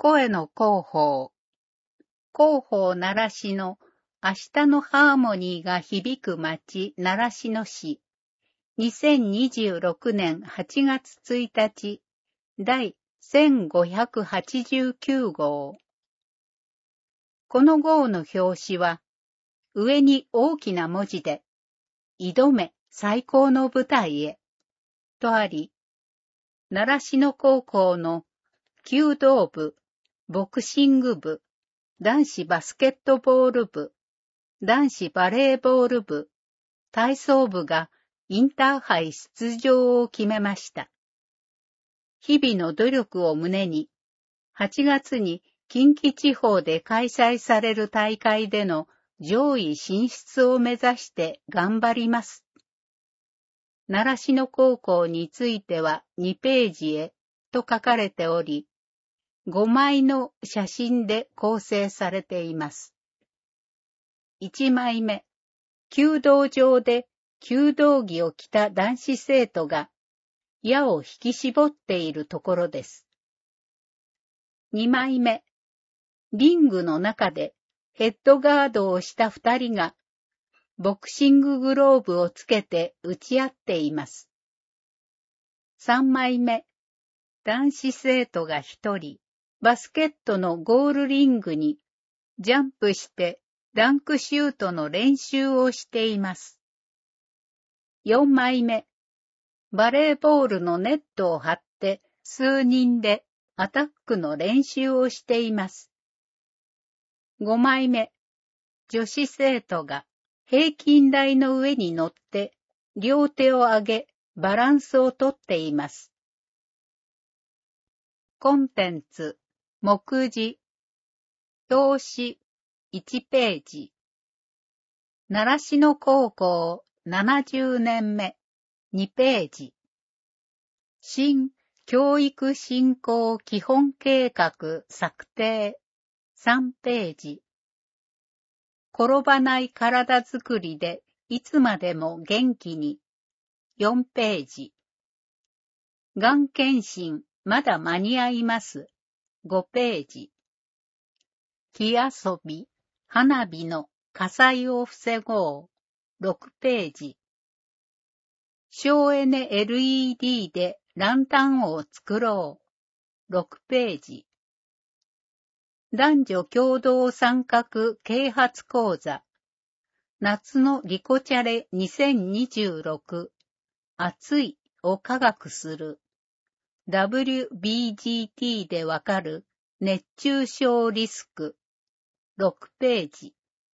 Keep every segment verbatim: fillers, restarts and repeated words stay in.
声の広報。広報習志野、明日のハーモニーが響く街、習志野市。にせんにじゅうろくねんはちがつついたち、第せんごひゃくはちじゅうきゅうごう。この号の表紙は、上に大きな文字で、挑め最高の舞台へ、とあり、習志野高校の弓道部、ボクシング部、男子バスケットボール部、男子バレーボール部、体操部がインターハイ出場を決めました。日々の努力を胸に、はちがつに近畿地方で開催される大会での上位進出を目指して頑張ります。習志野高校についてはにページへと書かれており、ごまいの写真で構成されています。いちまいめ、弓道場で弓道着を着た男子生徒が矢を引き絞っているところです。にまいめ、リングの中でヘッドガードをしたふたりがボクシンググローブをつけて打ち合っています。さんまいめ、男子生徒がひとり、バスケットのゴールリングにジャンプしてダンクシュートの練習をしています。よんまいめ、バレーボールのネットを張って数人でアタックの練習をしています。ごまいめ、女子生徒が平均台の上に乗って両手を上げバランスをとっています。コンテンツ、目次、表紙、いちページ。習志野高校ななじゅうねんめ、にページ。新教育振興基本計画策定、さんページ。転ばない体づくりでいつまでも元気に、よんページ。がん検診まだ間に合います、ごページ。火遊び、花火の火災を防ごう、ろくページ。省エネ エルイーディー でランタンを作ろう、ろくページ。男女共同参画啓発講座、夏のリコチャレにせんにじゅうろく、暑いを科学する、ダブリュービージーティー でわかる熱中症リスク、ろくページ。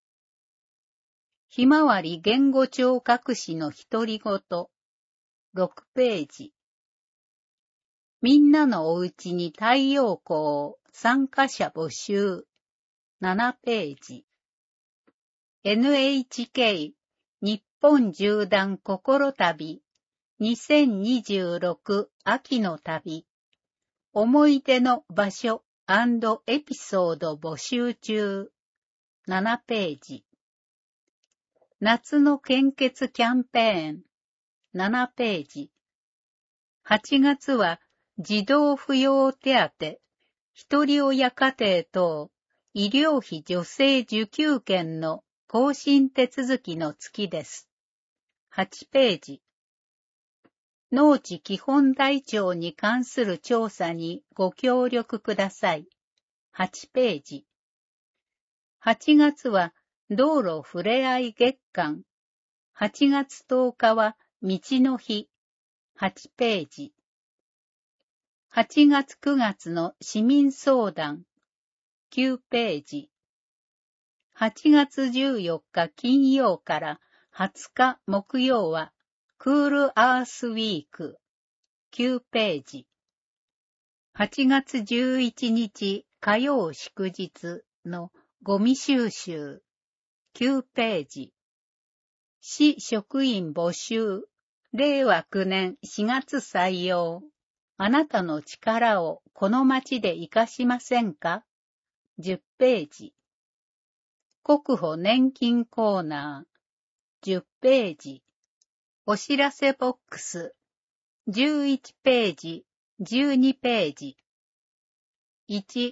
ひまわり言語聴覚士の独り言、ろくページ。みんなのおうちに太陽光、参加者募集、ななページ。エヌエイチケー 日本縦断心旅にせんにじゅうろく秋の旅、思い出の場所&エピソード募集中、ななページ。夏の献血キャンペーン、ななページ。はちがつは児童扶養手当、一人親家庭等、医療費助成受給券の更新手続きの月です。はちページ。農地基本台帳に関する調査にご協力ください。はちページ。はちがつは道路ふれあい月間。はちがつとおかは道の日。はちページ。はちがつくがつの市民相談。きゅうページ。はちがつじゅうよっか金曜からはつか木曜はクールアースウィーク。きゅうページ。はちがつじゅういちにち火曜祝日のゴミ収集。きゅうページ。市職員募集。れいわきゅうねんしがつ採用。あなたの力をこの町で活かしませんか？じゅっページ。国保年金コーナー。じゅっページ。お知らせボックス。じゅういちページ、じゅうにページ。いち、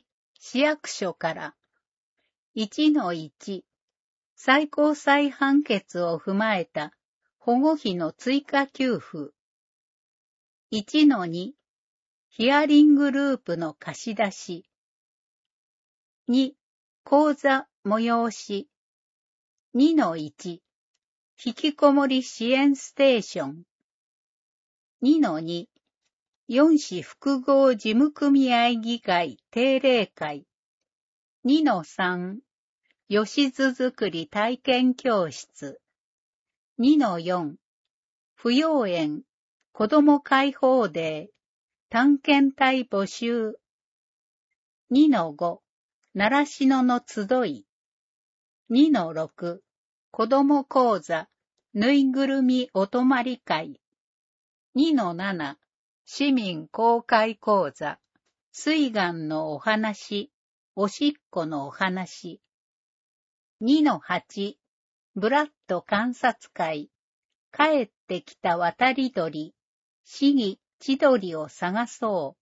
市役所から いちのいち 最高裁判決を踏まえた保護費の追加給付 いちのに ヒアリングループの貸し出しに講座催し にのいち 引きこもり支援ステーション にのに よん市複合事務組合議会定例会 にのさん 吉津作り体験教室 にのよん 扶養園子ども開放デー探検隊募集 にのご 習志野の集い にのろく 子ども講座ぬいぐるみお泊まり会 にのなな 市民公開講座水岸のお話おしっこのお話 にのはち ブラッド観察会帰ってきた渡り鳥市議千鳥を探そう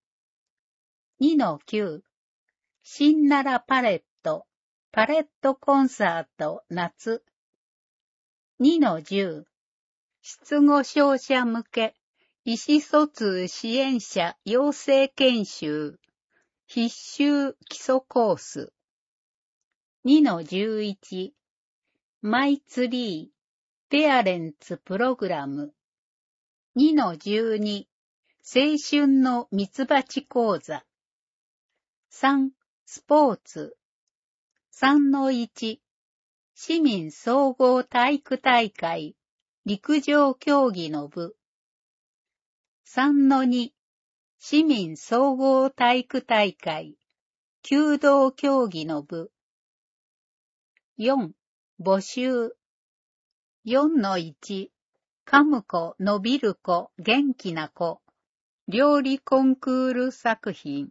にのきゅう 新奈良パレットパレットコンサート夏 にのじゅう 失語症者向け意思疎通支援者養成研修必修基礎コース にのじゅういち マイツリーペアレンツプログラム にのじゅうに 青春のミツバチ講座さんスポーツ さんのいち 市民総合体育大会陸上競技の部 さんのに 市民総合体育大会弓道競技の部 よん 募集 よんのいち 噛む子伸びる子元気な子料理コンクール作品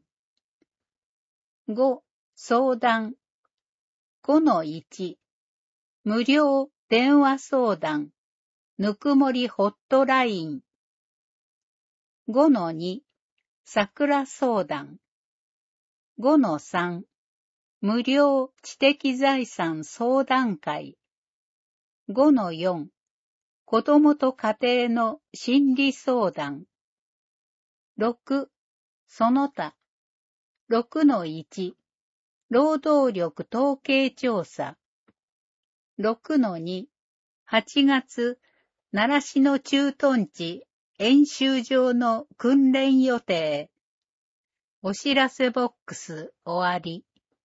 ご相談 ごのいち 無料電話相談ぬくもりホットライン ごのに 桜相談 ごのさん 無料知的財産相談会 ごのよん 子どもと家庭の心理相談 ろく その他 ろくのいち 労働力統計調査 ろくのに はちがつ習志野駐屯地演習場の訓練予定お知らせボックス終わり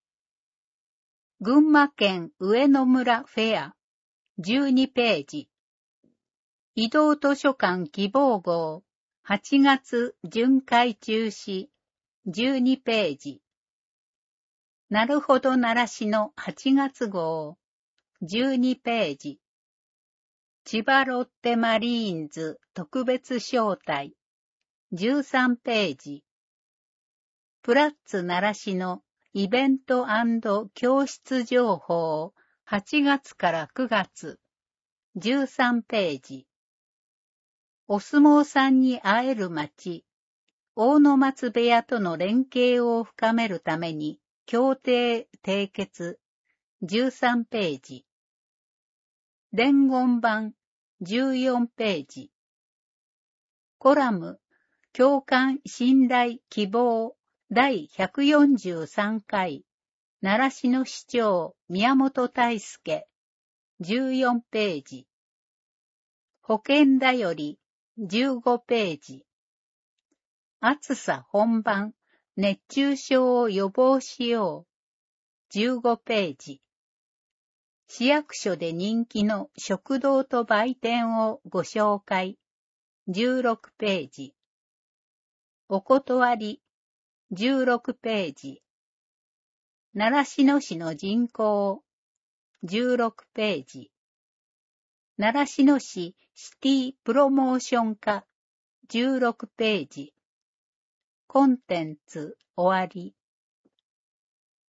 群馬県上野村フェアじゅうにページ移動図書館希望号はちがつ巡回中止じゅうにページなるほど習志野はちがつ号じゅうにページ千葉ロッテマリーンズ特別招待じゅうさんページプラッツ習志野イベント&教室情報はちがつからくがつじゅうさんページお相撲さんに会える町大野松部屋との連携を深めるために協定締結じゅうさんページ伝言版じゅうよんページコラム共感信頼希望だいひゃくよんじゅうさんかい習志野市長宮本大輔じゅうよんページ保健だよりじゅうごページ暑さ本番熱中症を予防しようじゅうごページ市役所で人気の食堂と売店をご紹介じゅうろくページお断りじゅうろくページ習志野市の人口じゅうろくページ習志野市シティプロモーション課じゅうろくページコンテンツ終わり